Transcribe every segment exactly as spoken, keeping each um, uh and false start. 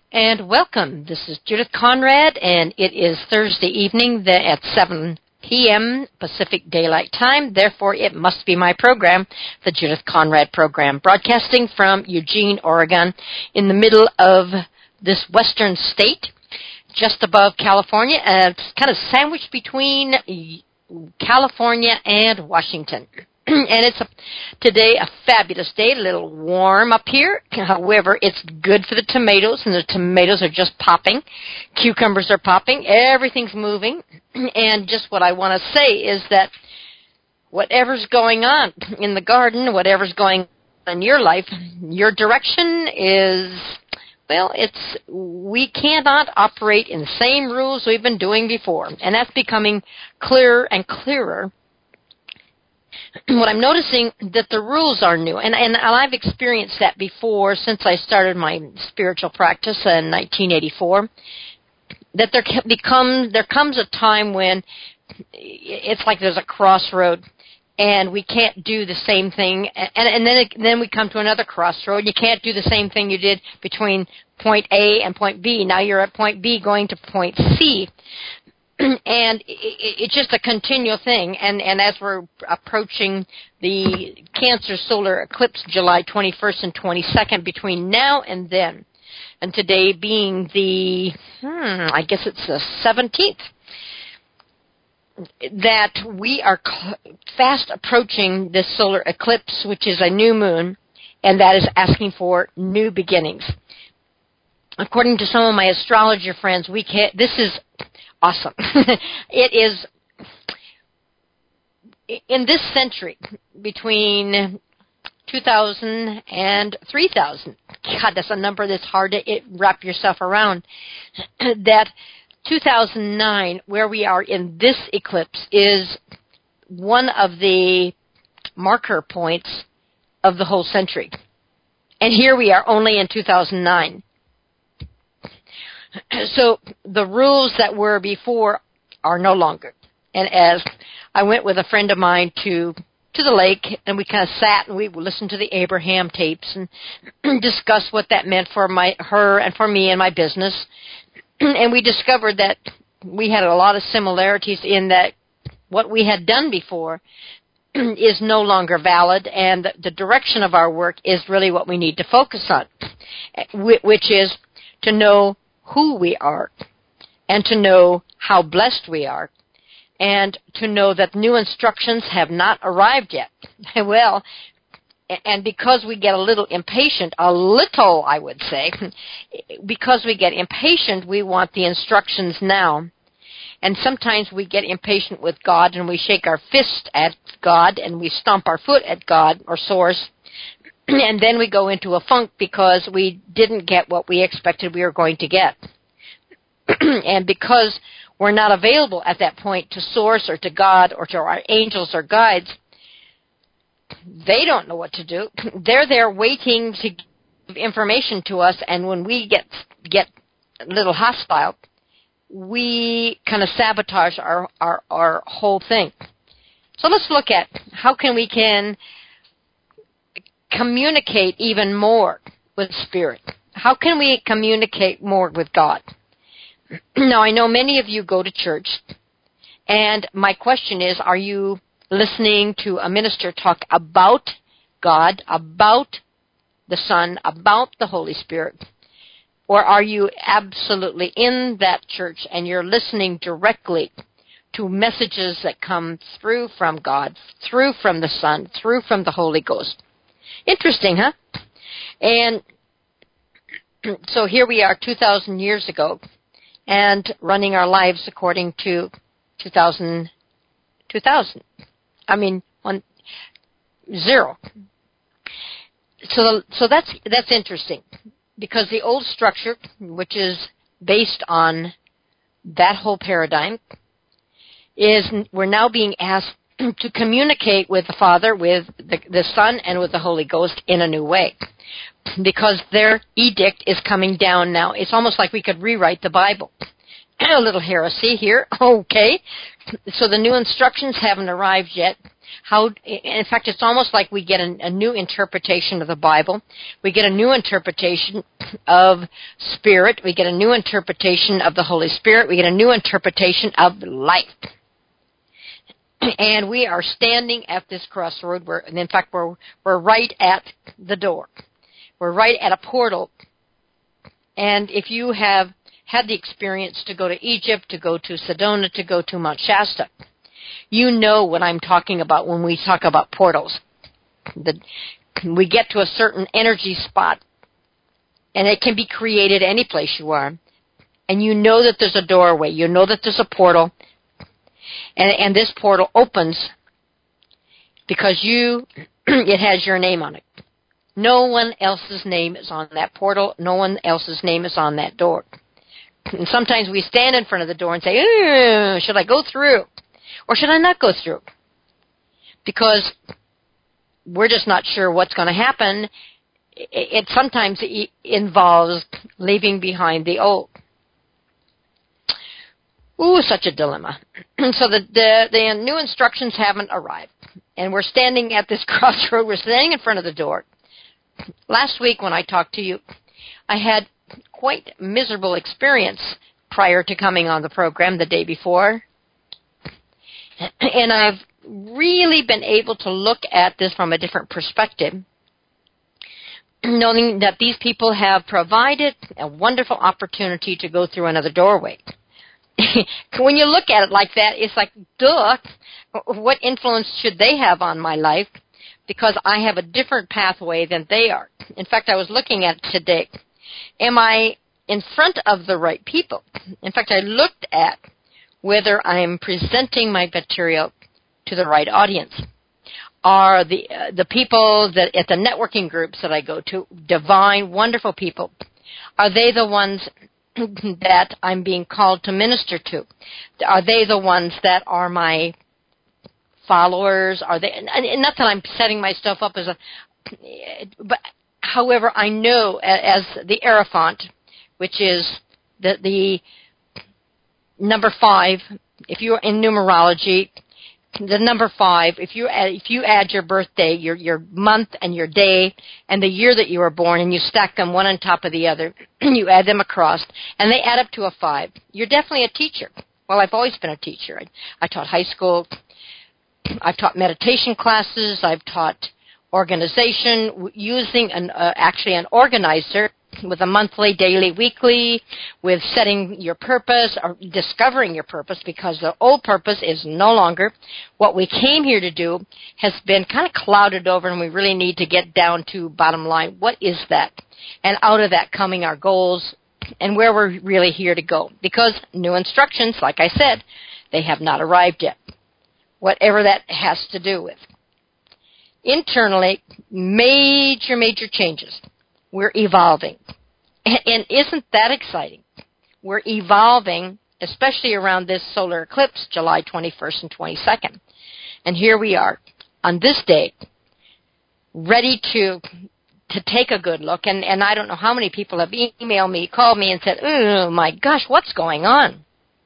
And welcome. This is Judith Conrad, and it is Thursday evening at seven p.m. Pacific Daylight Time. Therefore, it must be my program, the Judith Conrad Program, broadcasting from Eugene, Oregon, in the middle of this western state, just above California, and it's kind of sandwiched between California and Washington. And it's a, today a fabulous day, a little warm up here. However, it's good for the tomatoes, and the tomatoes are just popping. Cucumbers are popping. Everything's moving. And just what I want to say is that whatever's going on in the garden, whatever's going on in your life, your direction is, well, it's we cannot operate in the same rules we've been doing before. And that's becoming clearer and clearer. What I'm noticing that the rules are new, and, and I've experienced that before since I started my spiritual practice in nineteen eighty-four, that there can become, there comes a time when it's like there's a crossroad, and we can't do the same thing, and, and then it, then we come to another crossroad. You can't do the same thing you did between point A and point B. Now you're at point B going to point C. And it's just a continual thing. And, and as we're approaching the Cancer solar eclipse, July twenty-first and twenty-second, between now and then, and today being the, hmm, I guess it's the seventeenth, that we are fast approaching this solar eclipse, which is a new moon, and that is asking for new beginnings. According to some of my astrologer friends, we can't, this is awesome. It is, in this century, between two thousand and three thousand, God, that's a number that's hard to it, wrap yourself around, that two thousand nine, where we are in this eclipse, is one of the marker points of the whole century. And here we are only in two thousand nine. So the rules that were before are no longer. And as I went with a friend of mine to to the lake, and we kind of sat and we listened to the Abraham tapes and discussed what that meant for my her and for me and my business. And we discovered that we had a lot of similarities in that what we had done before is no longer valid, and the, the direction of our work is really what we need to focus on, which is to know who we are, and to know how blessed we are, and to know that new instructions have not arrived yet. Well, and because we get a little impatient, a little, I would say, because we get impatient, we want the instructions now. And sometimes we get impatient with God, and we shake our fist at God, and we stomp our foot at God or Source, and then we go into a funk because we didn't get what we expected we were going to get. And because we're not available at that point to Source or to God or to our angels or guides, they don't know what to do. They're there waiting to give information to us, and when we get get a little hostile, we kind of sabotage our, our, our whole thing. So let's look at how can we can communicate even more with Spirit. How can we communicate more with God? Now, I know many of you go to church, and my question is, are you listening to a minister talk about God, about the Son, about the Holy Spirit? Or are you absolutely in that church and you're listening directly to messages that come through from God, through from the Son, through from the Holy Ghost? Interesting, huh? And so here we are two thousand years ago and running our lives according to two thousand. two thousand. I mean, one, zero. So, so that's that's interesting, because the old structure, which is based on that whole paradigm, is we're now being asked to communicate with the Father, with the, the Son, and with the Holy Ghost in a new way, because their edict is coming down now. It's almost like we could rewrite the Bible. A little heresy here, okay. so the new instructions haven't arrived yet. How, in fact, it's almost like we get a, a new interpretation of the Bible. We get a new interpretation of Spirit. We get a new interpretation of the Holy Spirit. We get a new interpretation of life. And we are standing at this crossroad. Where, and in fact, we're, we're right at the door. We're right at a portal. And if you have had the experience to go to Egypt, to go to Sedona, to go to Mount Shasta, you know what I'm talking about when we talk about portals. The, we get to a certain energy spot, and it can be created any place you are, and you know that there's a doorway. You know that there's a portal, and, and this portal opens because you it has your name on it. No one else's name is on that portal. No one else's name is on that door. And sometimes we stand in front of the door and say, should I go through? Or should I not go through? Because we're just not sure what's going to happen. It, it sometimes it involves leaving behind the old. Ooh, such a dilemma. So the, the, the new instructions haven't arrived. And we're standing at this crossroad. We're standing in front of the door. Last week when I talked to you, I had quite miserable experience prior to coming on the program the day before. And I've really been able to look at this from a different perspective, knowing that these people have provided a wonderful opportunity to go through another doorway. When you look at it like that, it's like, duh, what influence should they have on my life? Because I have a different pathway than they are. In fact, I was looking at it today. Am I in front of the right people? In fact, I looked at whether I'm presenting my material to the right audience. Are the uh, the people that at the networking groups that I go to, divine, wonderful people, are they the ones that I'm being called to minister to? Are they the ones that are my followers? Are they? And not that I'm setting myself up as a, but however, I know as the Hierophant, which is the the number five, if you're in numerology, the number five, if you add, if you add your birthday, your your month and your day and the year that you were born, and you stack them one on top of the other, you add them across, and they add up to a five, you're definitely a teacher. Well, I've always been a teacher. I, I taught high school. I've taught meditation classes. I've taught organization using an uh, actually an organizer with a monthly, daily, weekly, with setting your purpose or discovering your purpose, because the old purpose is no longer what we came here to do, has been kind of clouded over, and we really need to get down to bottom line. What is that? And out of that coming our goals and where we're really here to go. Because new instructions, like I said, they have not arrived yet. Whatever that has to do with. Internally, major, major changes. We're evolving. And, and isn't that exciting? We're evolving, especially around this solar eclipse, July twenty-first and twenty-second. And here we are, on this day, ready to to take a good look. And, and I don't know how many people have emailed me, called me, and said, oh, my gosh, what's going on?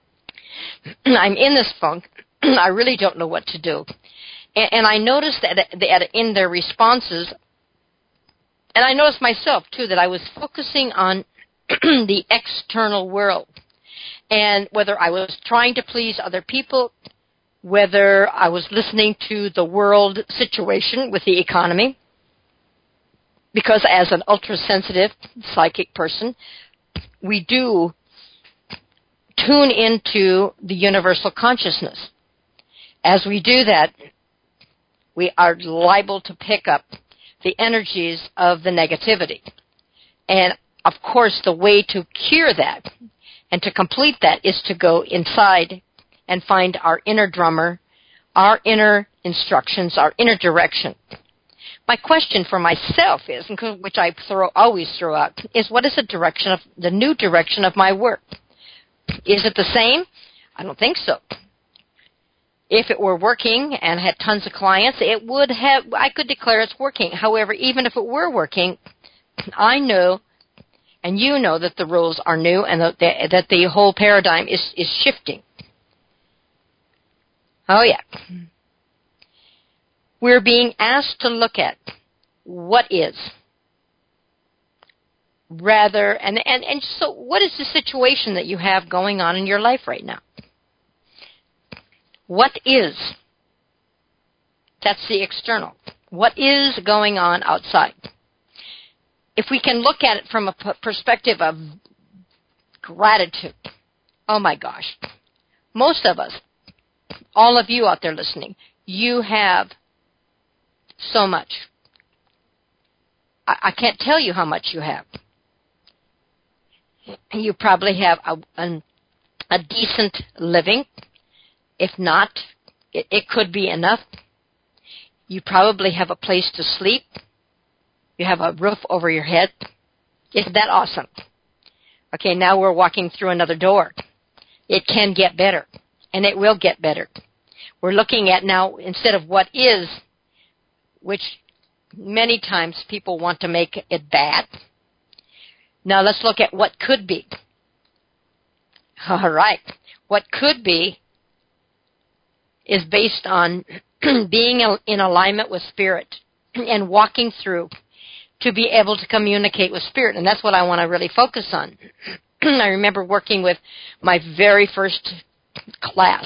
I'm in this funk. I really don't know what to do. And, and I noticed that, that in their responses, and I noticed myself, too, that I was focusing on the external world. And whether I was trying to please other people, whether I was listening to the world situation with the economy, because as an ultra-sensitive psychic person, we do tune into the universal consciousness. As we do that, we are liable to pick up the energies of the negativity. And, of course, the way to cure that and to complete that is to go inside and find our inner drummer, our inner instructions, our inner direction. My question for myself is, which I throw, always throw out, is what is the direction of the new direction of my work? Is it the same? I don't think so. If it were working and had tons of clients, it would have, I could declare it's working. However, even if it were working, I know, and you know, that the rules are new and that the, that the whole paradigm is, is shifting. Oh, yeah. We're being asked to look at what is, rather, and, and, and so what is the situation that you have going on in your life right now? What is? That's the external. What is going on outside? If we can look at it from a p- perspective of gratitude, oh my gosh, most of us, all of you out there listening, you have so much. I, I can't tell you how much you have. You probably have a, a, a decent living. If not, it, it could be enough. You probably have a place to sleep. You have a roof over your head. Isn't that awesome? Okay, now we're walking through another door. It can get better, and it will get better. We're looking at now, instead of what is, which many times people want to make it bad. Now let's look at what could be. All right. What could be is based on being in alignment with Spirit and walking through to be able to communicate with Spirit. And that's what I want to really focus on. I remember working with my very first class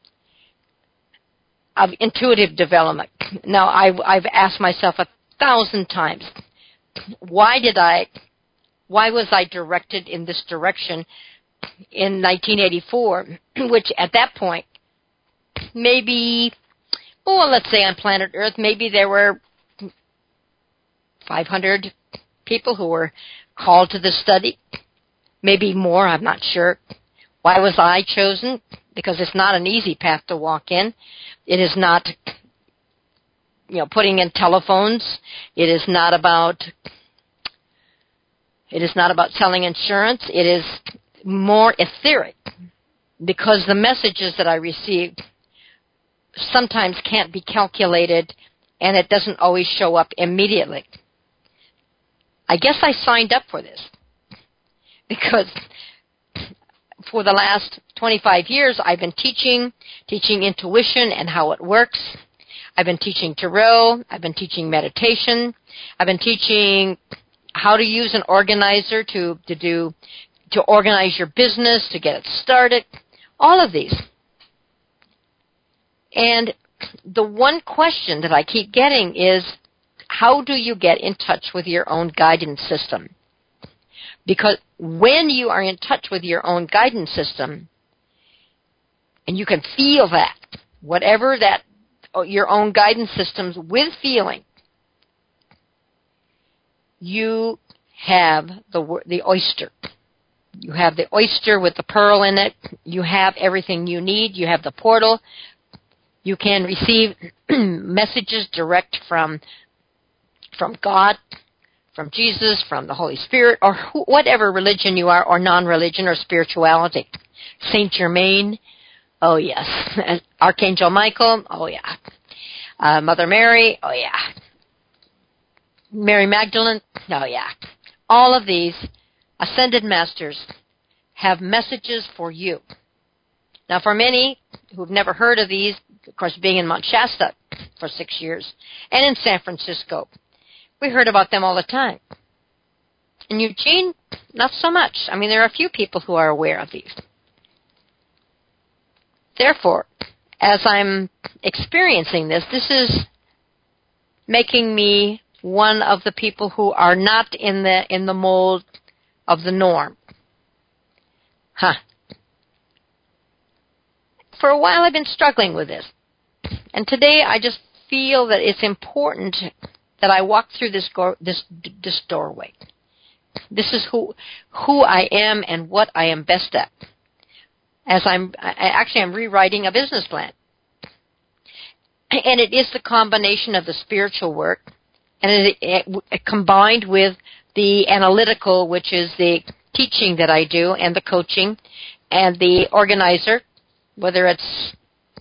of intuitive development. Now, I, I've asked myself a thousand times, why did I, why was I directed in this direction in nineteen eighty-four, which at that point, maybe, well, let's say on planet Earth, maybe there were five hundred people who were called to the study, maybe more, I'm not sure. Why was I chosen? Because it's not an easy path to walk in. It is not, you know, putting in telephones. It is not about, it is not about selling insurance. It is more etheric, because the messages that I received sometimes can't be calculated, and it doesn't always show up immediately. I guess I signed up for this because for the last twenty-five years, I've been teaching, teaching intuition and how it works. I've been teaching tarot. I've been teaching meditation. I've been teaching how to use an organizer to, to do, to organize your business, to get it started. All of these. And the one question that I keep getting is, how do you get in touch with your own guidance system? Because when you are in touch with your own guidance system, and you can feel that, whatever that, your own guidance systems with feeling, you have the the oyster. You have the oyster with the pearl in it. You have everything you need. You have the portal. You can receive messages direct from from God, from Jesus, from the Holy Spirit, or who, whatever religion you are, or non-religion or spirituality. Saint Germain, oh yes. Archangel Michael, oh yeah. Uh, Mother Mary, oh yeah. Mary Magdalene, oh yeah. All of these ascended masters have messages for you. Now, for many who've never heard of these, of course, being in Mount Shasta for six years and in San Francisco, we heard about them all the time. In Eugene, not so much. I mean, there are a few people who are aware of these. Therefore, as I'm experiencing this, this is making me one of the people who are not in the in the mold of the norm. Huh. For a while I've been struggling with this. And today I just feel that it's important that I walk through this go- this this doorway. This is who who I am and what I am best at. As I'm I, actually I'm rewriting a business plan. And it is the combination of the spiritual work and it, it, it combined with the analytical, which is the teaching that I do, and the coaching, and the organizer, whether it's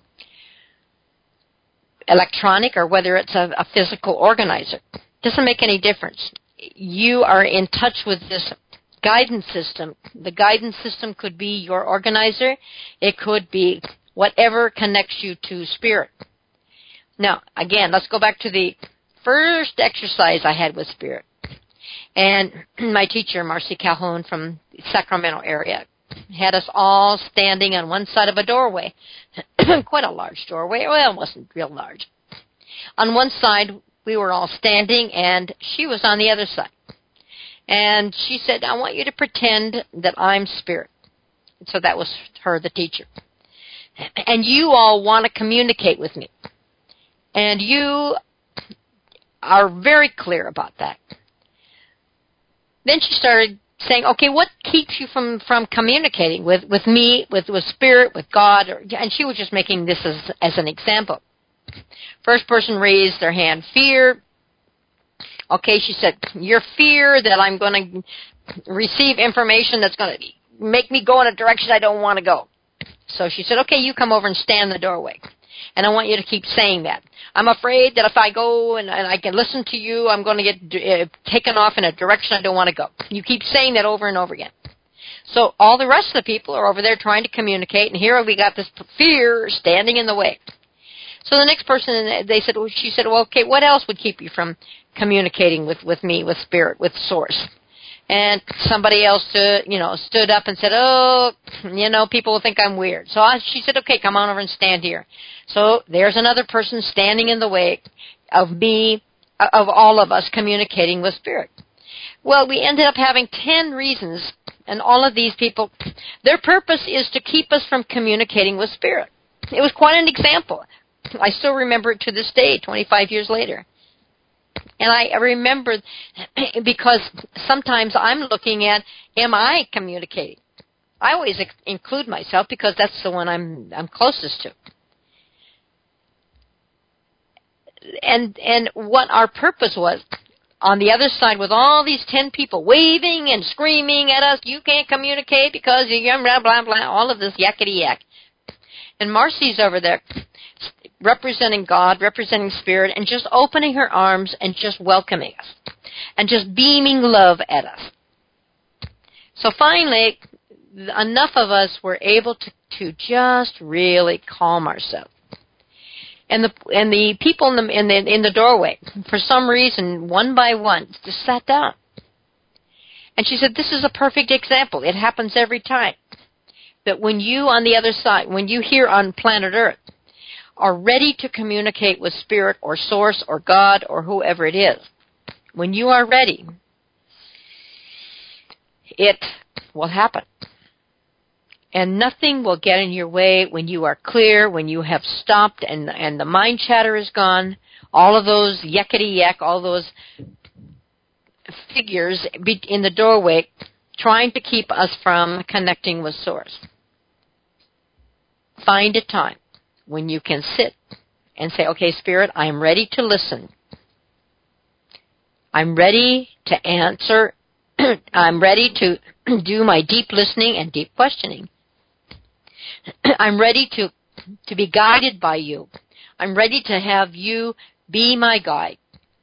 electronic or whether it's a, a physical organizer. Doesn't make any difference. You are in touch with this guidance system. The guidance system could be your organizer. It could be whatever connects you to Spirit. Now, again, let's go back to the first exercise I had with Spirit. And my teacher, Marcy Calhoun from the Sacramento area, had us all standing on one side of a doorway. Quite a large doorway. Well, it wasn't real large. On one side, we were all standing, and she was on the other side. And she said, I want you to pretend that I'm Spirit. So that was her, the teacher. And you all want to communicate with me. And you are very clear about that. Then she started saying, okay, what keeps you from, from communicating with, with me, with, with Spirit, with God? Or, and she was just making this as, as an example. First person raised their hand, fear. Okay, she said, your fear that I'm going to receive information that's going to make me go in a direction I don't want to go. So she said, okay, you come over and stand in the doorway. And I want you to keep saying that. I'm afraid that if I go and, and I can listen to you, I'm going to get uh, taken off in a direction I don't want to go. You keep saying that over and over again. So all the rest of the people are over there trying to communicate, and here we got this fear standing in the way. So the next person, they said, well, she said, well, okay, what else would keep you from communicating with, with me, with Spirit, with Source? And somebody else, uh, you know, stood up and said, oh, you know, people will think I'm weird. So I, she said, okay, come on over and stand here. So there's another person standing in the way of me, of all of us communicating with Spirit. Well, we ended up having ten reasons, and all of these people, their purpose is to keep us from communicating with Spirit. It was quite an example. I still remember it to this day, twenty-five years later. And I remember, because sometimes I'm looking at, am I communicating? I always ex- include myself because that's the one I'm I'm closest to. And and what our purpose was, on the other side with all these ten people waving and screaming at us, you can't communicate because you're blah, blah, blah, all of this yakety yak. And Marcy's over there representing God, representing Spirit, and just opening her arms and just welcoming us and just beaming love at us. So finally, enough of us were able to, to just really calm ourselves. And the and the people in the, in the in the doorway, for some reason, one by one, just sat down. And she said, this is a perfect example. It happens every time. That when you on the other side, when you here on planet Earth, are ready to communicate with Spirit or Source or God or whoever it is, when you are ready, it will happen. And nothing will get in your way when you are clear, when you have stopped and, and the mind chatter is gone, all of those yakety-yak, all those figures in the doorway trying to keep us from connecting with Source. Find a time when you can sit and say, okay, Spirit, I'm ready to listen. I'm ready to answer. I'm ready to do my deep listening and deep questioning. I'm ready to, to be guided by you. I'm ready to have you be my guide.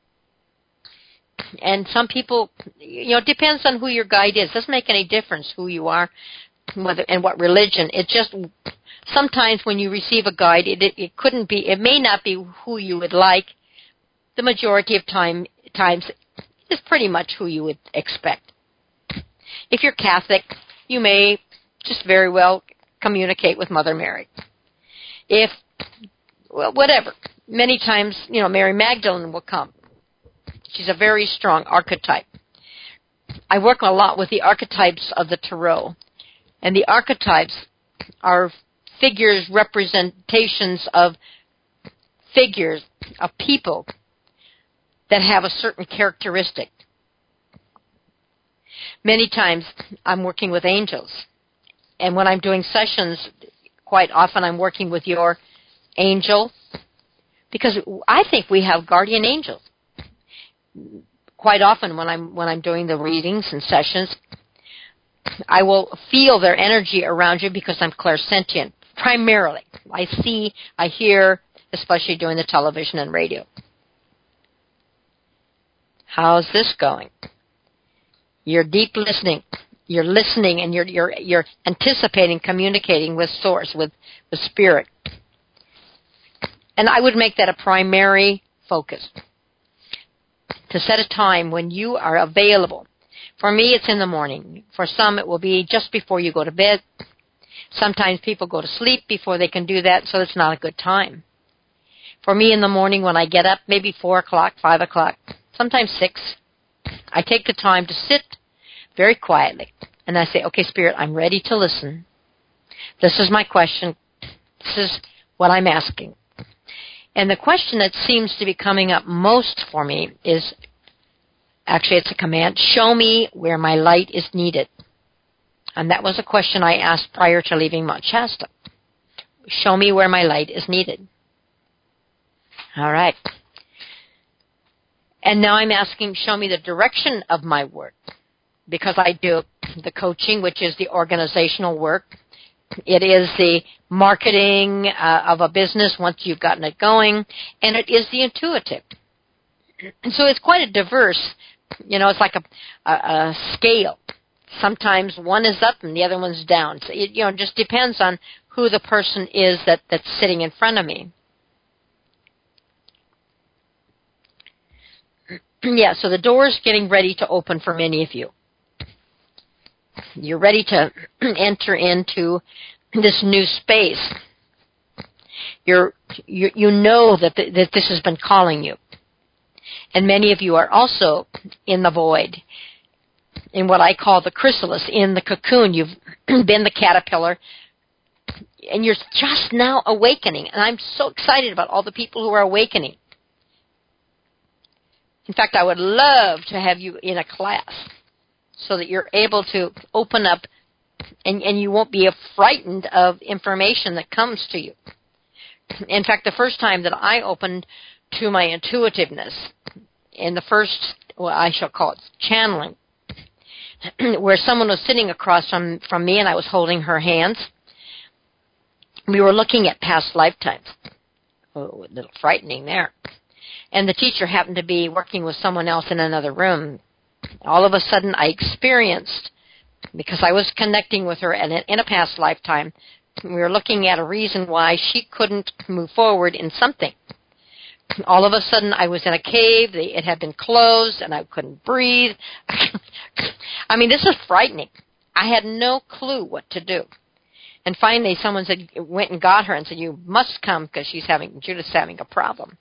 And some people, you know, it depends on who your guide is. It doesn't make any difference who you are whether and what religion. It just, sometimes when you receive a guide, it, it, it couldn't be, it may not be who you would like. The majority of time times it's pretty much who you would expect. If you're Catholic, you may just very well communicate with Mother Mary. If, well, whatever. Many times, you know, Mary Magdalene will come. She's a very strong archetype. I work a lot with the archetypes of the Tarot. And the archetypes are figures, representations of figures, of people that have a certain characteristic. Many times I'm working with angels. And when I'm doing sessions, quite often I'm working with your angel, because I think we have guardian angels. Quite often when I'm when I'm doing the readings and sessions, I will feel their energy around you because I'm clairsentient, primarily. I see, I hear, especially doing the television and radio. How's this going? You're deep listening. You're listening, and you're you're you're anticipating, communicating with Source, with the Spirit. And I would make that a primary focus. To set a time when you are available. For me, it's in the morning. For some, it will be just before you go to bed. Sometimes people go to sleep before they can do that, so it's not a good time. For me, in the morning when I get up, maybe four o'clock, five o'clock, sometimes six, I take the time to sit very quietly, and I say, okay, Spirit, I'm ready to listen. This is my question. This is what I'm asking. And the question that seems to be coming up most for me is, actually it's a command, show me where my light is needed. And that was a question I asked prior to leaving Mount Shasta. Show me where my light is needed. All right. And now I'm asking, show me the direction of my work. Because I do the coaching, which is the organizational work. It is the marketing uh, of a business once you've gotten it going, and it is the intuitive. And so it's quite a diverse, you know, it's like a, a, a scale. Sometimes one is up and the other one's down. So it, you know, just depends on who the person is that, that's sitting in front of me. Yeah, so the door is getting ready to open for many of you. You're ready to enter into this new space. You're, you, you know that, the, that this has been calling you. And many of you are also in the void, in what I call the chrysalis, in the cocoon. You've been the caterpillar, and you're just now awakening. And I'm so excited about all the people who are awakening. In fact, I would love to have you in a class, so that you're able to open up and, and you won't be frightened of information that comes to you. In fact, the first time that I opened to my intuitiveness, in the first, well, I shall call it channeling, where someone was sitting across from, from me and I was holding her hands, we were looking at past lifetimes. Oh, a little frightening there. And the teacher happened to be working with someone else in another room. All of a sudden, I experienced, because I was connecting with her in a, in a past lifetime, we were looking at a reason why she couldn't move forward in something. All of a sudden, I was in a cave. It had been closed, and I couldn't breathe. I mean, this is frightening. I had no clue what to do. And finally, someone said, went and got her and said, you must come because she's having, Judith's having a problem.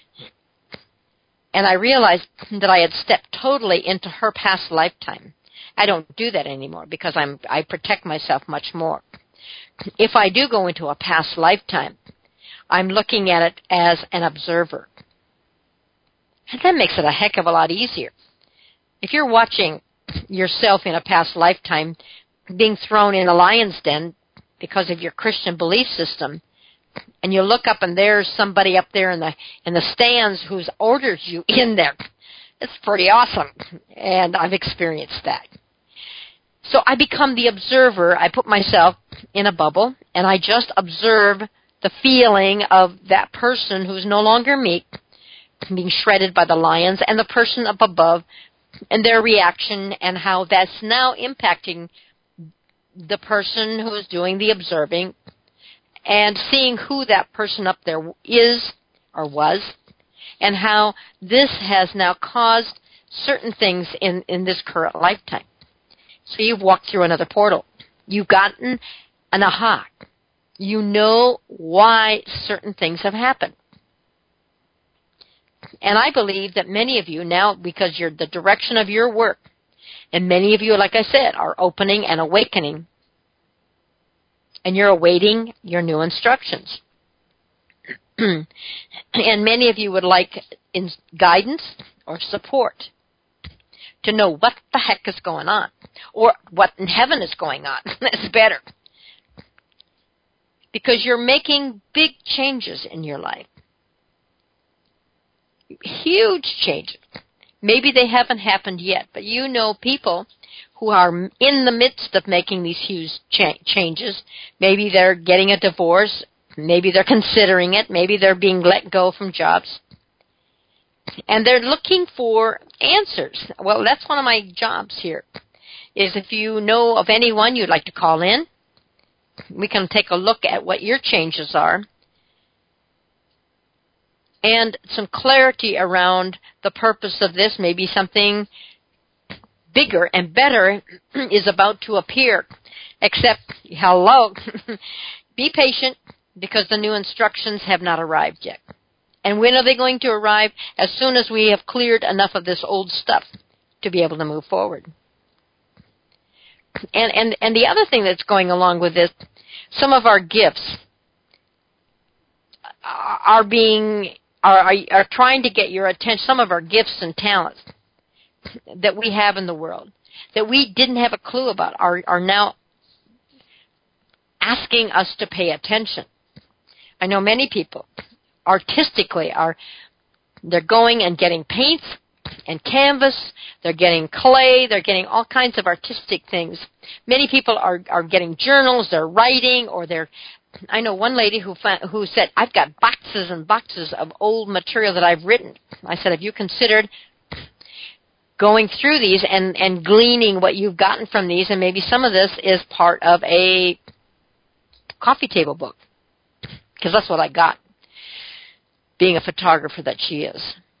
And I realized that I had stepped totally into her past lifetime. I don't do that anymore because I'm, I protect myself much more. If I do go into a past lifetime, I'm looking at it as an observer. And that makes it a heck of a lot easier. If you're watching yourself in a past lifetime being thrown in a lion's den because of your Christian belief system, and you look up and there's somebody up there in the in the stands who's ordered you in there. It's pretty awesome, and I've experienced that. So I become the observer. I put myself in a bubble, and I just observe the feeling of that person who's no longer me, being shredded by the lions, and the person up above, and their reaction, and how that's now impacting the person who is doing the observing, and seeing who that person up there is or was, and how this has now caused certain things in, in this current lifetime. So you've walked through another portal. You've gotten an aha. You know why certain things have happened. And I believe that many of you now, because you're the direction of your work, and many of you, like I said, are opening and awakening, and you're awaiting your new instructions. And many of you would like in guidance or support to know what the heck is going on, or what in heaven is going on. That's better. Because you're making big changes in your life. Huge changes. Maybe they haven't happened yet, but you know people who are in the midst of making these huge cha- changes. Maybe they're getting a divorce. Maybe they're considering it. Maybe they're being let go from jobs. And they're looking for answers. Well, that's one of my jobs here, is if you know of anyone you'd like to call in, we can take a look at what your changes are and some clarity around the purpose of this. Maybe something bigger and better is about to appear. Except, hello, be patient because the new instructions have not arrived yet. And when are they going to arrive? As soon as we have cleared enough of this old stuff to be able to move forward. And, and, and the other thing that's going along with this, some of our gifts are being, are, are, are trying to get your attention, some of our gifts and talents that we have in the world, that we didn't have a clue about, are, are now asking us to pay attention. I know many people artistically are, they're going and getting paints and canvas, they're getting clay, they're getting all kinds of artistic things. Many people are, are getting journals, they're writing, or they're, I know one lady who found, who said, I've got boxes and boxes of old material that I've written. I said, have you considered going through these and, and gleaning what you've gotten from these, and maybe some of this is part of a coffee table book? Because that's what I got, being a photographer that she is.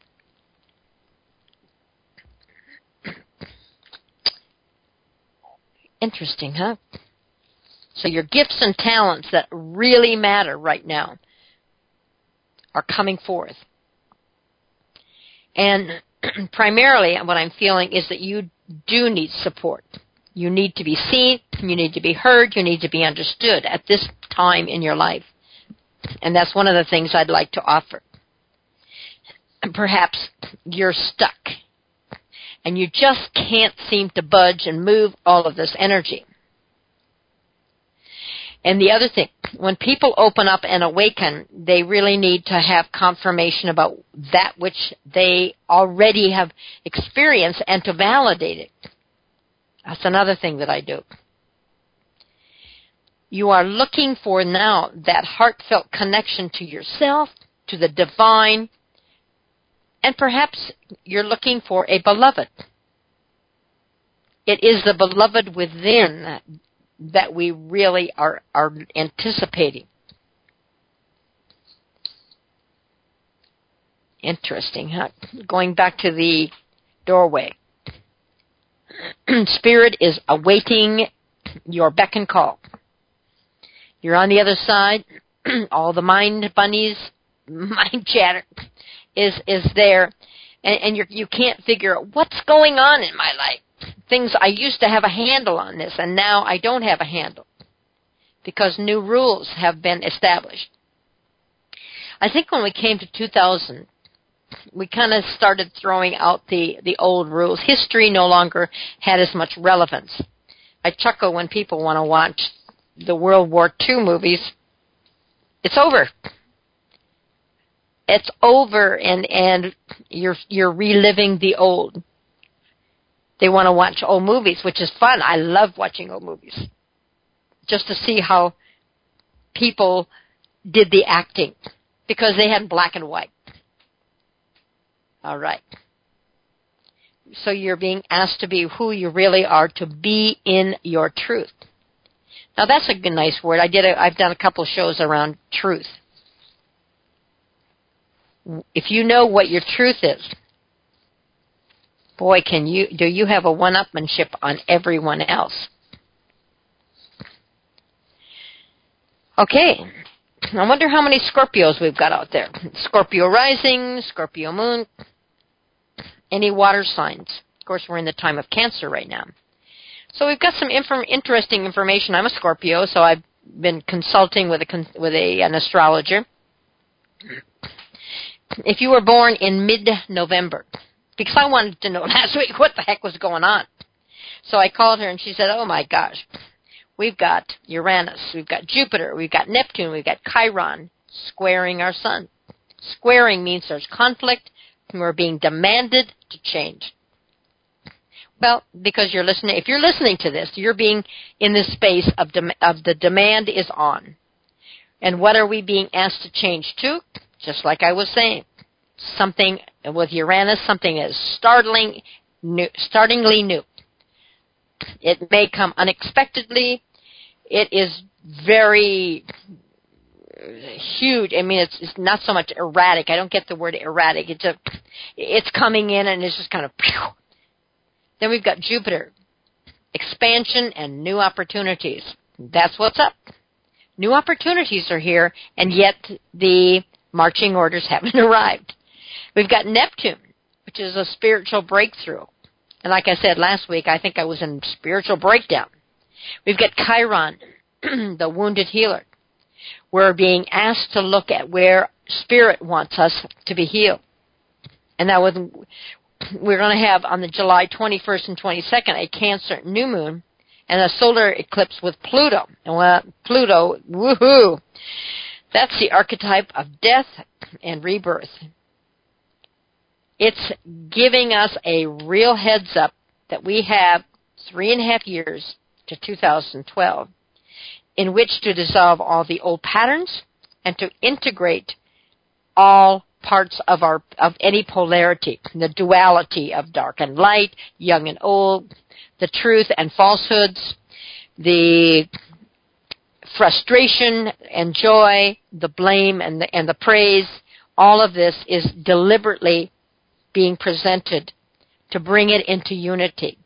Interesting, huh? So your gifts and talents that really matter right now are coming forth. And primarily what I'm feeling is that you do need support. You need to be seen, you need to be heard, you need to be understood at this time in your life. And that's one of the things I'd like to offer. And perhaps you're stuck and you just can't seem to budge and move all of this energy. And the other thing, when people open up and awaken, they really need to have confirmation about that which they already have experienced and to validate it. That's another thing that I do. You are looking for now that heartfelt connection to yourself, to the divine, and perhaps you're looking for a beloved. It is the beloved within that, that we really are, are anticipating. Interesting, huh? Going back to the doorway. Spirit is awaiting your beck and call. You're on the other side. All the mind bunnies, mind chatter is is there, and, and you you can't figure out what's going on in my life. Things I used to have a handle on this, and now I don't have a handle because new rules have been established. I think when we came to two thousand, we kind of started throwing out the, the old rules. History no longer had as much relevance. I chuckle when people want to watch the World War Two movies. It's over. It's over, and, and you're you're reliving the old. They want to watch old movies, which is fun. I love watching old movies, just to see how people did the acting, because they had black and white. All right. So you're being asked to be who you really are, to be in your truth. Now that's a good, nice word. I did. A, I've done a couple shows around truth. If you know what your truth is, boy, can you do you have a one-upmanship on everyone else. Okay. I wonder how many Scorpios we've got out there. Scorpio rising, Scorpio moon, any water signs. Of course, we're in the time of Cancer right now. So we've got some inform- interesting information. I'm a Scorpio, so I've been consulting with a with a, an astrologer. If you were born in mid-November, because I wanted to know last week what the heck was going on. So I called her and she said, oh my gosh, we've got Uranus, we've got Jupiter, we've got Neptune, we've got Chiron squaring our sun. Squaring means there's conflict and we're being demanded to change. Well, because you're listening, if you're listening to this, you're being in this space of, dem- of the demand is on. And what are we being asked to change to? Just like I was saying, something with Uranus, something is startling, new, startlingly new. It may come unexpectedly. It is very huge. I mean, it's, it's not so much erratic. I don't get the word erratic. It's a, it's coming in and it's just kind of. Then we've got Jupiter, expansion and new opportunities. That's what's up. New opportunities are here, and yet the marching orders haven't arrived. We've got Neptune, which is a spiritual breakthrough. And like I said last week, I think I was in spiritual breakdown. We've got Chiron, the wounded healer. We're being asked to look at where Spirit wants us to be healed. And that was, we're going to have on the July twenty-first and twenty-second a Cancer new moon and a solar eclipse with Pluto. And well, Pluto, woohoo! That's the archetype of death and rebirth. It's giving us a real heads up that we have three and a half years to two thousand twelve in which to dissolve all the old patterns and to integrate all parts of our of any polarity, the duality of dark and light, young and old, the truth and falsehoods, the frustration and joy, the blame and the, and the praise. All of this is deliberately being presented to bring it into unity.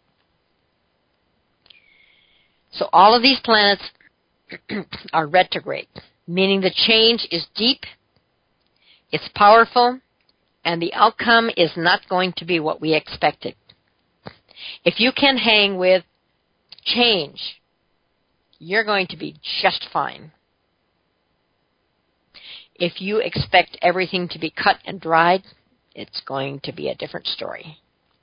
So all of these planets are retrograde, meaning the change is deep, it's powerful, and the outcome is not going to be what we expected. If you can hang with change, you're going to be just fine. If you expect everything to be cut and dried, it's going to be a different story.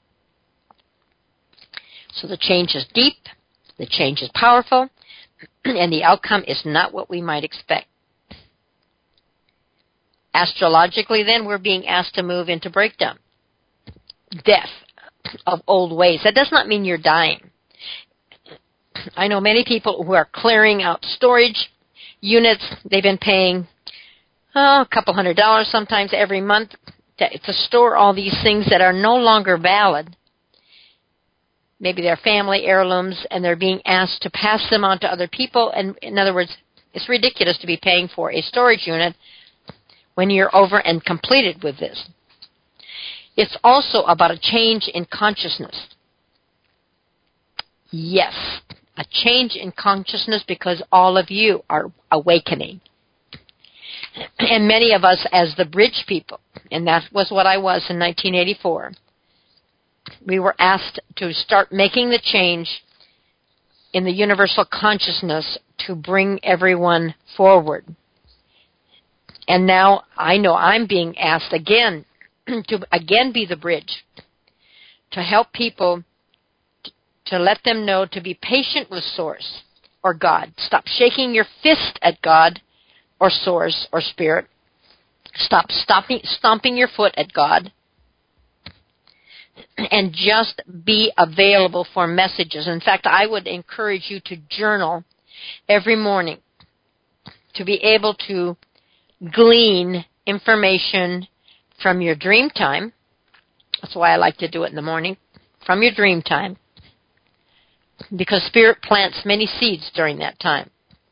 So the change is deep, the change is powerful, and the outcome is not what we might expect. Astrologically, then, we're being asked to move into breakdown, death of old ways. That does not mean you're dying. I know many people who are clearing out storage units. They've been paying oh, a couple hundred dollars sometimes every month to, to store all these things that are no longer valid. Maybe they're family heirlooms, and they're being asked to pass them on to other people. And in other words, it's ridiculous to be paying for a storage unit when you're over and completed with this. It's also about a change in consciousness. Yes, a change in consciousness because all of you are awakening. And many of us as the bridge people, and that was what I was in nineteen eighty-four, we were asked to start making the change in the universal consciousness to bring everyone forward. And now I know I'm being asked again to again be the bridge, to help people, to let them know to be patient with Source or God. Stop shaking your fist at God or Source or Spirit. Stop stomping, stomping your foot at God. And just be available for messages. In fact, I would encourage you to journal every morning to be able to glean information from your dream time. That's why I like to do it in the morning, from your dream time, because Spirit plants many seeds during that time.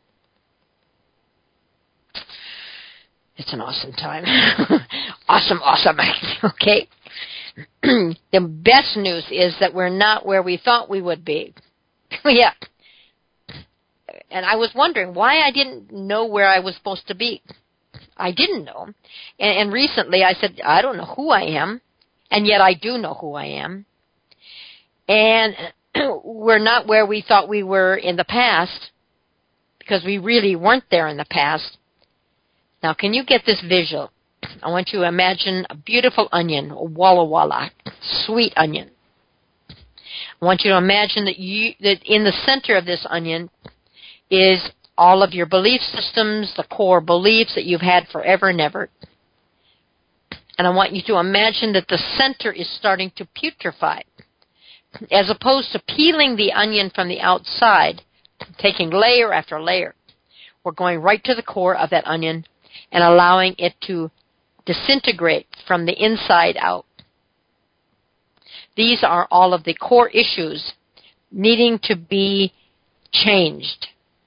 It's an awesome time. awesome, awesome. Okay. The best news is that we're not where we thought we would be. Yeah. And I was wondering why I didn't know where I was supposed to be. I didn't know. And, and recently I said, I don't know who I am, and yet I do know who I am. And we're not where we thought we were in the past, because we really weren't there in the past. Now, can you get this visual? I want you to imagine a beautiful onion, a Walla Walla, sweet onion. I want you to imagine that you that in the center of this onion is all of your belief systems, the core beliefs that you've had forever and ever. And I want you to imagine that the center is starting to putrefy. As opposed to peeling the onion from the outside, taking layer after layer, we're going right to the core of that onion and allowing it to disintegrate from the inside out. These are all of the core issues needing to be changed.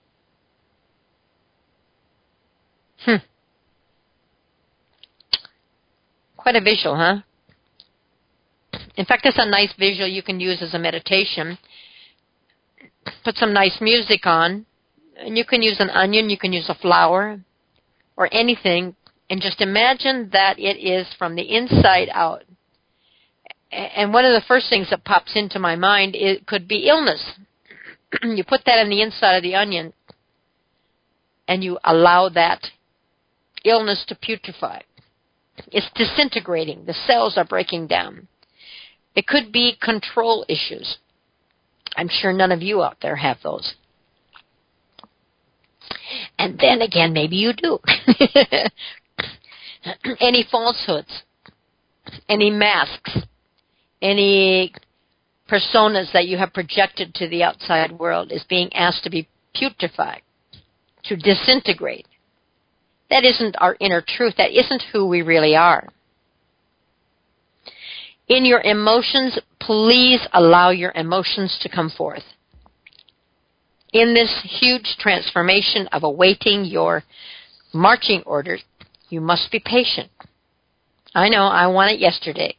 Hmm. Quite a visual, huh? In fact, it's a nice visual you can use as a meditation. Put some nice music on, and you can use an onion, you can use a flower, or anything, and just imagine that it is from the inside out. And one of the first things that pops into my mind, it could be illness. You put that in the inside of the onion, and you allow that illness to putrefy. It's disintegrating. The cells are breaking down. It could be control issues. I'm sure none of you out there have those. And then again, maybe you do. Any falsehoods, any masks, any personas that you have projected to the outside world is being asked to be putrefied, to disintegrate. That isn't our inner truth. That isn't who we really are. In your emotions, please allow your emotions to come forth. In this huge transformation of awaiting your marching orders, you must be patient. I know, I want it yesterday.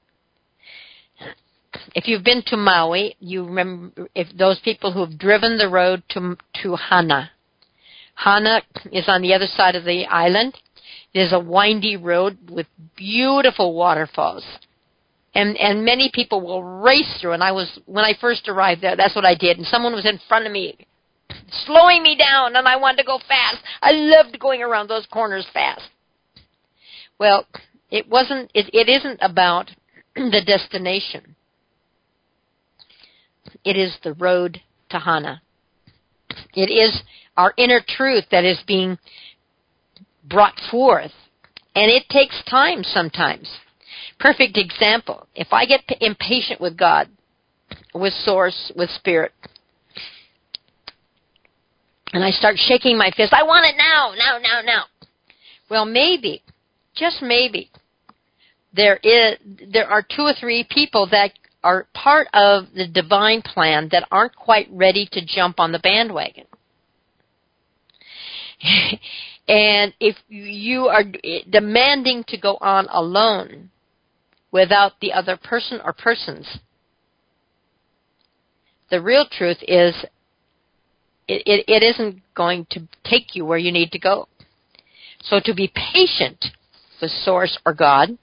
If you've been to Maui, you remember if those people who have driven the road to to Hana. Hana is on the other side of the island. It is a windy road with beautiful waterfalls. And and many people will race through. And I was when I first arrived there, that's what I did. And someone was in front of me, slowing me down, and I wanted to go fast. I loved going around those corners fast. Well, it wasn't. It, it isn't about the destination. It is the road to Hana. It is our inner truth that is being brought forth, and it takes time sometimes. Perfect example. If I get impatient with God, with Source, with Spirit, and I start shaking my fist, I want it now, now, now, now. Well, maybe, just maybe, there is there are two or three people that are part of the divine plan that aren't quite ready to jump on the bandwagon. And if you are demanding to go on alone without the other person or persons, the real truth is it, it, it isn't going to take you where you need to go. So to be patient with Source or God,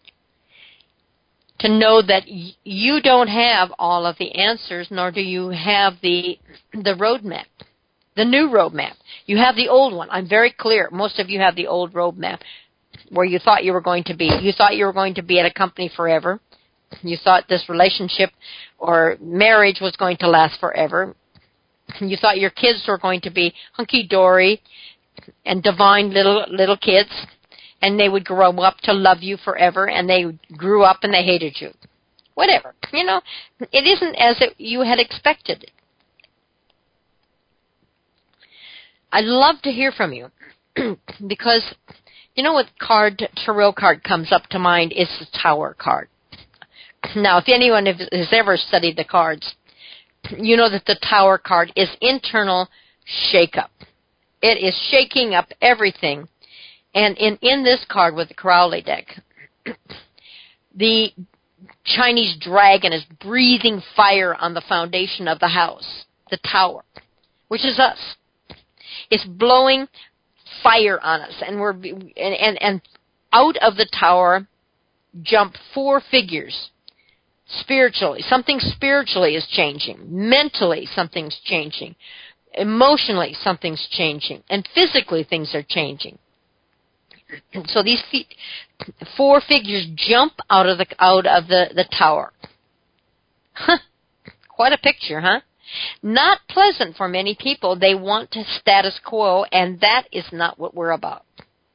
to know that y- you don't have all of the answers, nor do you have the the roadmap, the new roadmap. You have the old one. I'm very clear. Most of you have the old roadmap where you thought you were going to be. You thought you were going to be at a company forever. You thought this relationship or marriage was going to last forever. You thought your kids were going to be hunky-dory and divine little little kids, and they would grow up to love you forever, and they grew up and they hated you. Whatever. You know, it isn't as it, you had expected. I'd love to hear from you because, you know what card, tarot card comes up to mind is the Tower card. Now, if anyone has ever studied the cards, you know that the Tower card is internal shakeup. It is shaking up everything. And in, in this card with the Crowley deck, the Chinese dragon is breathing fire on the foundation of the house, the tower, which is us. It's blowing fire on us, and we're and, and, and out of the tower jump four figures. Spiritually, something spiritually is changing. Mentally, something's changing. Emotionally, something's changing, and physically, things are changing. So these feet, four figures jump out of the out of the, the tower. Huh. Quite a picture, huh? Not pleasant for many people. They want to status quo, and that is not what we're about.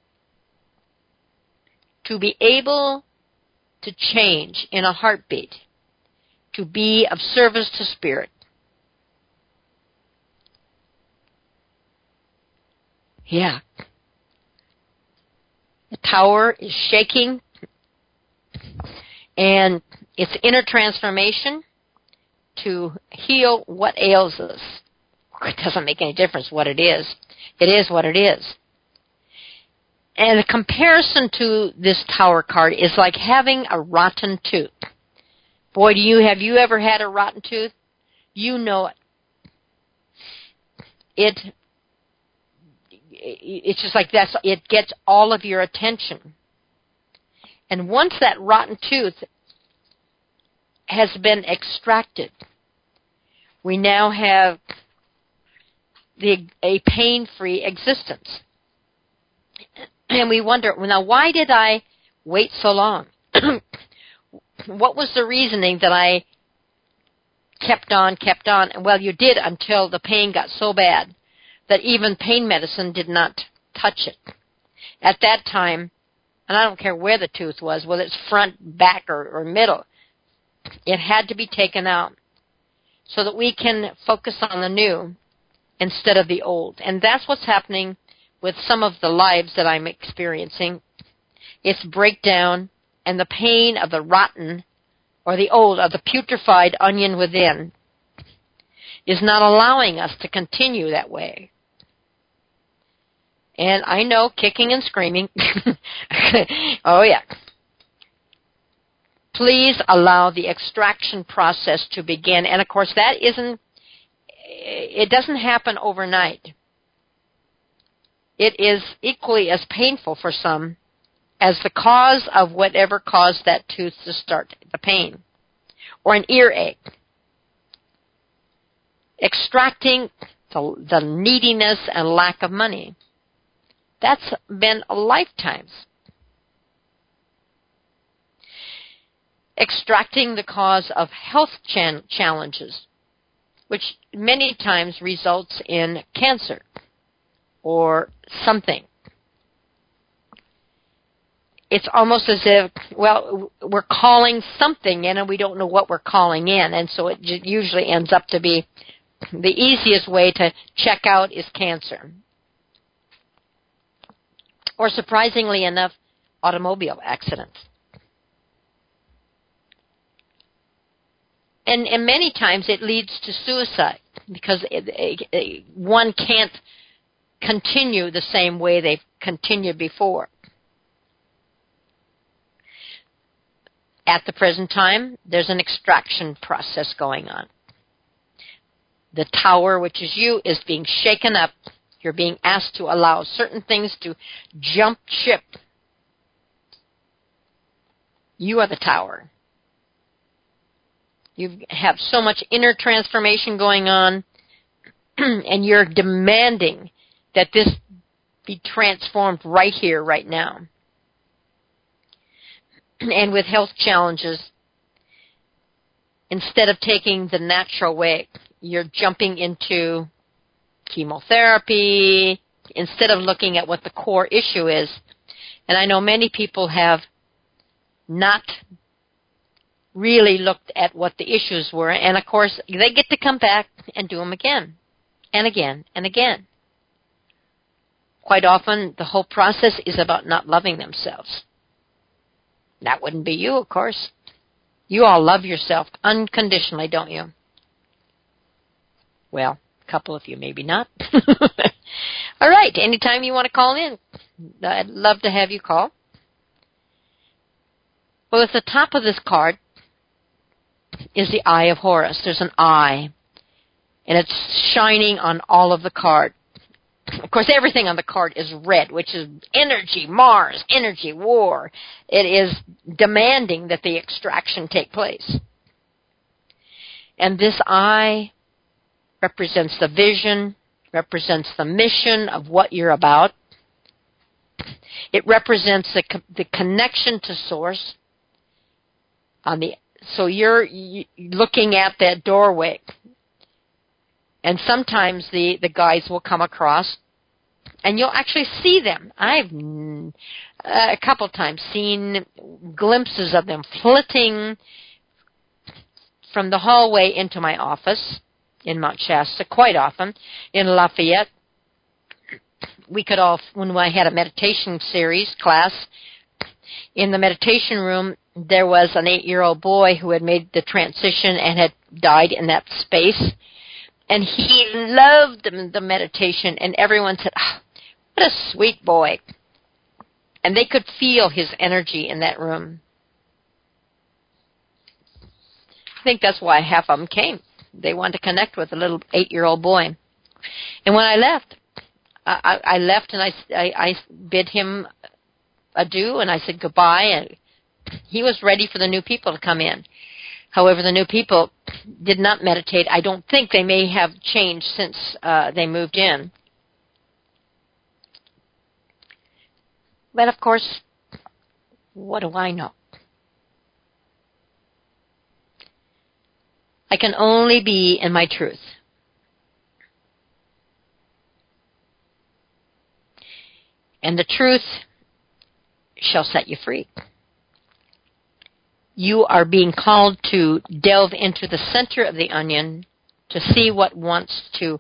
To be able to change in a heartbeat, to be of service to Spirit. Yeah. The tower is shaking, and its inner transformation to heal what ails us. It doesn't make any difference what it is. It is what it is. And the comparison to this Tower card is like having a rotten tooth. Boy, do you have you ever had a rotten tooth? You know it. It it's just like that's it gets all of your attention. And once that rotten tooth has been extracted, we now have the a pain-free existence. And we wonder, now why did I wait so long? What was the reasoning that I kept on, kept on? Well, you did until the pain got so bad that even pain medicine did not touch it. At that time, and I don't care where the tooth was, whether it's front, back, or, or middle, it had to be taken out so that we can focus on the new instead of the old. And that's what's happening with some of the lives that I'm experiencing. It's breakdown and the pain of the rotten or the old, or the putrefied onion within is not allowing us to continue that way. And I know, kicking and screaming. Oh, yeah. Please allow the extraction process to begin. And, of course, that isn't, it doesn't happen overnight. It is equally as painful for some as the cause of whatever caused that tooth to start the pain, or an earache. Extracting the, the neediness and lack of money. That's been lifetimes. Extracting the cause of health chan- challenges, which many times results in cancer or something. It's almost as if, well, we're calling something in and we don't know what we're calling in, and so it usually ends up to be the easiest way to check out is cancer. Or, surprisingly enough, automobile accidents. And, and many times it leads to suicide because it, it, it, one can't continue the same way they've continued before. At the present time, there's an extraction process going on. The tower, which is you, is being shaken up. You're being asked to allow certain things to jump ship. You are the tower. You have so much inner transformation going on, and you're demanding that this be transformed right here, right now. And with health challenges, instead of taking the natural way, you're jumping into chemotherapy instead of looking at what the core issue is. And I know many people have not really looked at what the issues were, and of course they get to come back and do them again and again and again. Quite often the whole process is about not loving themselves. That wouldn't be you, of course. You all love yourself unconditionally, don't you? Well, a couple of you, maybe not. All right, anytime you want to call in, I'd love to have you call. Well, at the top of this card is the Eye of Horus. There's an eye, and it's shining on all of the card. Of course, everything on the card is red, which is energy, Mars, energy, war. It is demanding that the extraction take place. And this eye represents the vision, represents the mission of what you're about. It represents the, the connection to Source. On the so you're looking at that doorway. And sometimes the, the guides will come across, and you'll actually see them. I've uh, a couple times seen glimpses of them flitting from the hallway into my office in Mount Shasta, quite often. In Lafayette, we could all, when I had a meditation series class, in the meditation room, there was an eight-year-old boy who had made the transition and had died in that space. And he loved the, the meditation, and everyone said, oh, what a sweet boy. And they could feel his energy in that room. I think that's why half of them came. They wanted to connect with a little eight-year-old boy. And when I left, I, I left and I, I, I bid him adieu, and I said goodbye, and he was ready for the new people to come in. However, the new people did not meditate. I don't think they may have changed since uh, they moved in. But, of course, what do I know? I can only be in my truth. And the truth shall set you free. You are being called to delve into the center of the onion to see what wants to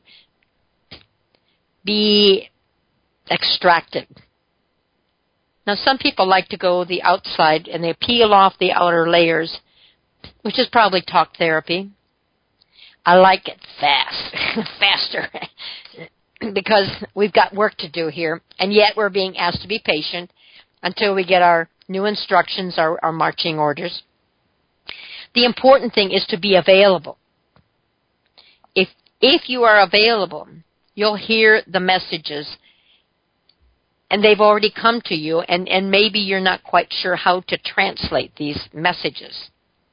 be extracted. Now, some people like to go the outside and they peel off the outer layers, which is probably talk therapy. I like it fast, faster, because we've got work to do here, and yet we're being asked to be patient until we get our new instructions, our, our marching orders. The important thing is to be available. If if you are available, you'll hear the messages, and they've already come to you, and, and maybe you're not quite sure how to translate these messages.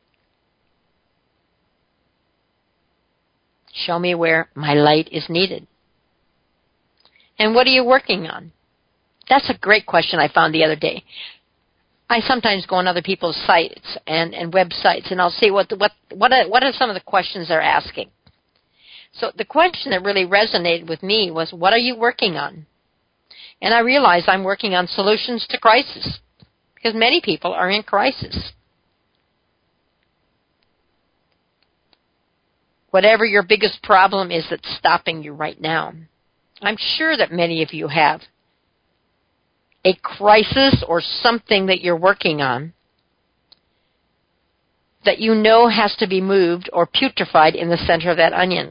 Show me where my light is needed. And what are you working on? That's a great question I found the other day. I sometimes go on other people's sites and, and websites, and I'll see what the, what what are, what are some of the questions they're asking. So the question that really resonated with me was, what are you working on? And I realized I'm working on solutions to crisis, because many people are in crisis. Whatever your biggest problem is that's stopping you right now, I'm sure that many of you have a crisis or something that you're working on that you know has to be moved or putrefied in the center of that onion.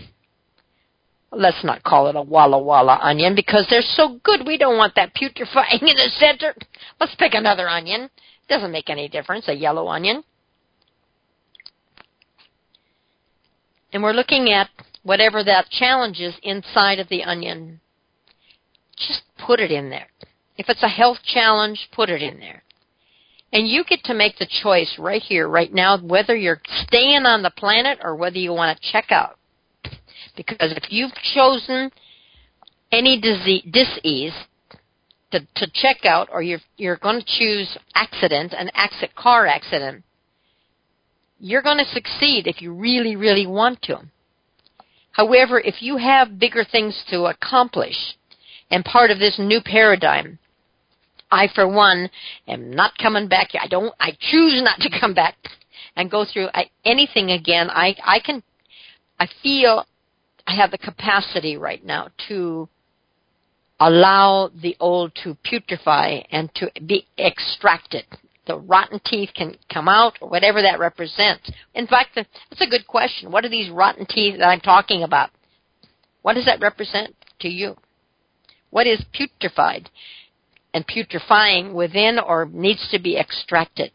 Let's not call it a Walla Walla onion, because they're so good we don't want that putrefying in the center. Let's pick another onion. It doesn't make any difference, a yellow onion. And we're looking at whatever that challenge is inside of the onion. Just put it in there. If it's a health challenge, put it in there. And you get to make the choice right here, right now, whether you're staying on the planet or whether you want to check out. Because if you've chosen any disease, dis-ease to, to check out, or you're, you're going to choose accident, an accident, car accident, you're going to succeed if you really, really want to. However, if you have bigger things to accomplish, and part of this new paradigm, I, for one, am not coming back. I don't. I choose not to come back and go through anything again. I, I can. I feel I have the capacity right now to allow the old to putrefy and to be extracted. The rotten teeth can come out, or whatever that represents. In fact, that's a good question. What are these rotten teeth that I'm talking about? What does that represent to you? What is putrefied and putrefying within or needs to be extracted?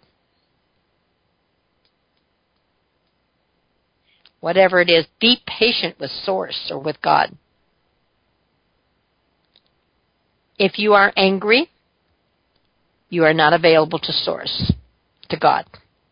Whatever it is, be patient with Source or with God. If you are angry, you are not available to Source, to God.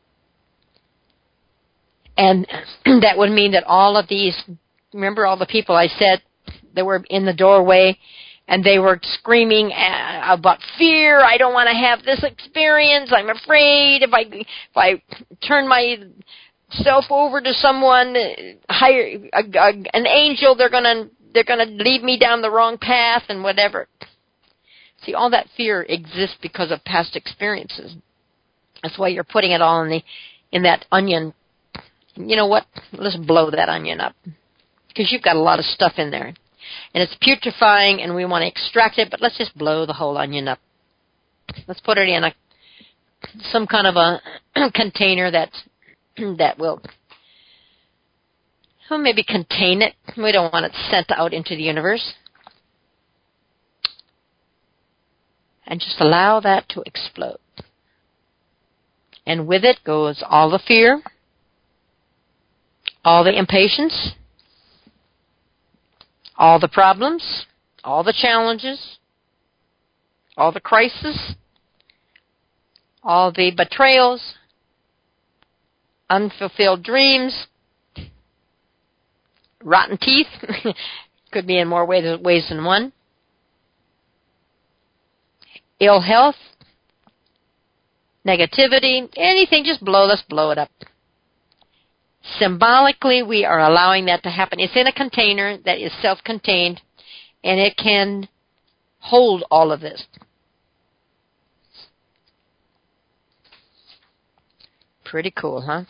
And that would mean that all of these, remember all the people I said that were in the doorway, and they were screaming about fear. I don't want to have this experience. I'm afraid if I if I turn myself over to someone higher, a, a, an angel, they're gonna they're gonna lead me down the wrong path and whatever. See, all that fear exists because of past experiences. That's why you're putting it all in the in that onion. You know what? Let's blow that onion up, because you've got a lot of stuff in there. And it's putrefying, and we want to extract it, but let's just blow the whole onion up. Let's put it in a some kind of a container that's, that will well, maybe contain it. We don't want it sent out into the universe. And just allow that to explode. And with it goes all the fear, all the impatience, all the problems, all the challenges, all the crises, all the betrayals, unfulfilled dreams, rotten teeth, could be in more ways, ways than one, ill health, negativity, anything, just blow, let's blow it up. Symbolically, we are allowing that to happen. It's in a container that is self-contained, and it can hold all of this. Pretty cool, huh?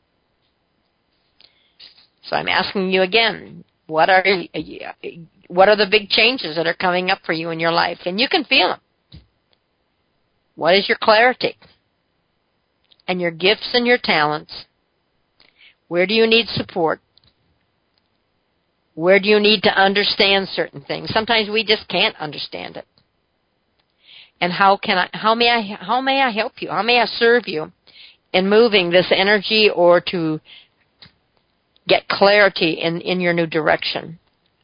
So I'm asking you again, what are what are the big changes that are coming up for you in your life? And you can feel them. What is your clarity? And your gifts and your talents? Where do you need support? Where do you need to understand certain things? Sometimes we just can't understand it. And how can I how may I how may I help you? How may I serve you in moving this energy or to get clarity in, in your new direction?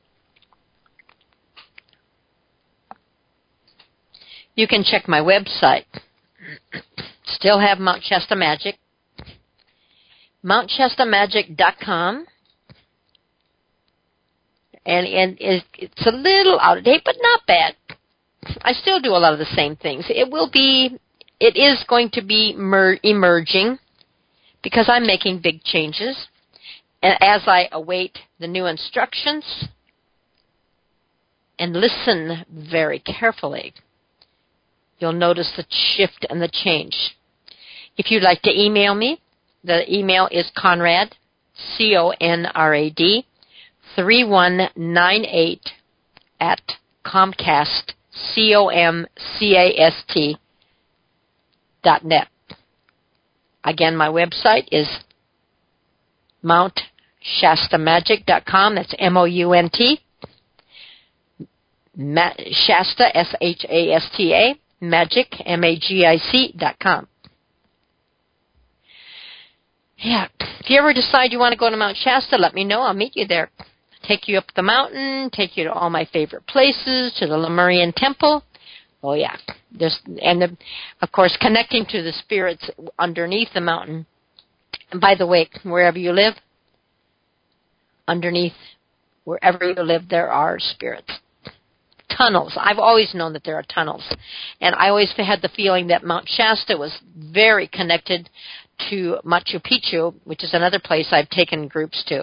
You can check my website. Still have Mount Shasta Magic. Mount Shasta Magic dot com. And, and it's a little out of date, but not bad. I still do a lot of the same things. It will be, it is going to be mer- emerging because I'm making big changes. And as I await the new instructions and listen very carefully, you'll notice the shift and the change. If you'd like to email me, the email is Conrad, C O N R A D, three one nine eight at Comcast, C O M C A S T dot net. Again, my website is Mount Shasta Magic dot com. That's M O U N T. Ma- Shasta, S H A S T A. Magic, M A G I C dot com. Yeah, if you ever decide you want to go to Mount Shasta, let me know. I'll meet you there. Take you up the mountain, take you to all my favorite places, to the Lemurian Temple. Oh, yeah. There's, and, the, of course, connecting to the spirits underneath the mountain. And by the way, wherever you live, underneath, wherever you live, there are spirits. Tunnels. I've always known that there are tunnels. And I always had the feeling that Mount Shasta was very connected to Machu Picchu, which is another place I've taken groups to.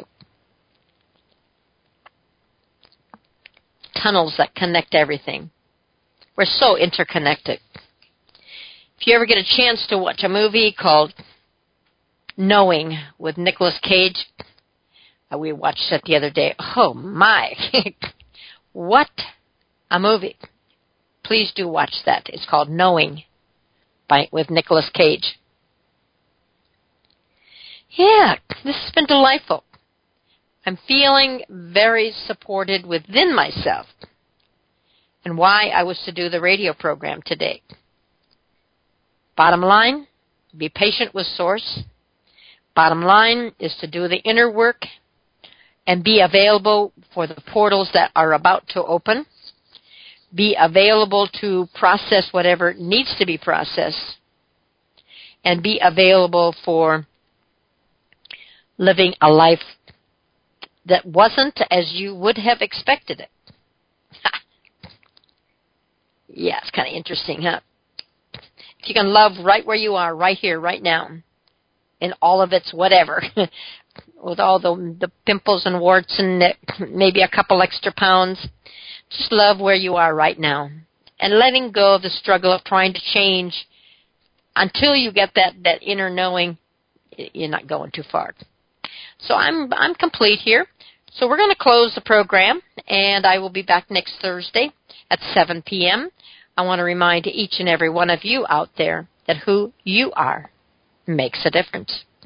Tunnels that connect everything. We're so interconnected. If you ever get a chance to watch a movie called Knowing with Nicolas Cage, we watched it the other day. Oh, my. What a movie. Please do watch that. It's called Knowing by with Nicolas Cage. Yeah, this has been delightful. I'm feeling very supported within myself and why I was to do the radio program today. Bottom line, be patient with Source. Bottom line is to do the inner work and be available for the portals that are about to open. Be available to process whatever needs to be processed. And be available for living a life that wasn't as you would have expected it. Yeah, it's kind of interesting, huh? If you can love right where you are, right here, right now, in all of its whatever, with all the the pimples and warts and maybe a couple extra pounds, just love where you are right now. And letting go of the struggle of trying to change until you get that, that inner knowing, you're not going too far. So I'm I'm complete here. So we're going to close the program, and I will be back next Thursday at seven p.m. I want to remind each and every one of you out there that who you are makes a difference.